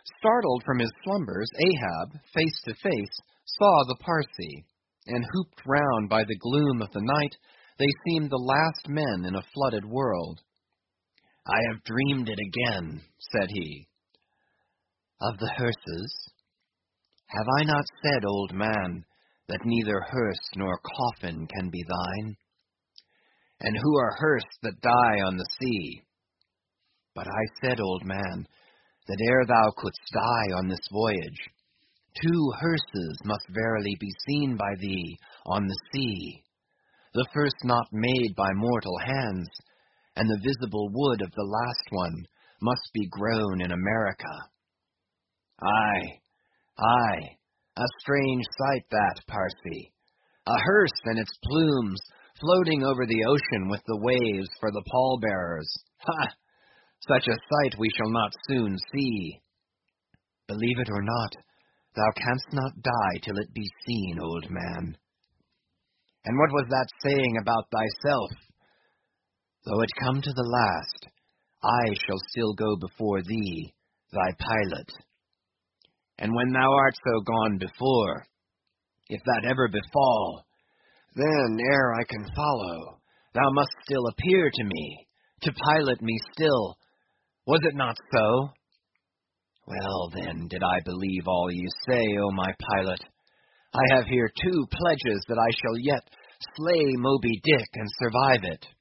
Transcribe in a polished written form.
Startled from his slumbers, Ahab, face to face, saw the Parsee, and hooped round by the gloom of the night, they seemed the last men in a flooded world. "I have dreamed it again," said he. "Of the hearses? Have I not said, old man, that neither hearse nor coffin can be thine? And who are hearsed that die on the sea? But I said, old man, that ere thou couldst die on this voyage, 2 hearses must verily be seen by thee on the sea, the first not made by mortal hands, and the visible wood of the last one must be grown in America. Aye, aye, a strange sight that, Parsee, a hearse and its plumes floating over the ocean with the waves for the pallbearers. Ha! Such a sight we shall not soon see. Believe it or not, thou canst not die till it be seen, old man. And what was that saying about thyself? Though it come to the last, I shall still go before thee, thy pilot. And when thou art so gone before, if that ever befall, then ere I can follow, thou must still appear to me, to pilot me still. Was it not so? Well, then, did I believe all you say, O my pilot. I have here 2 pledges that I shall yet slay Moby Dick and survive it.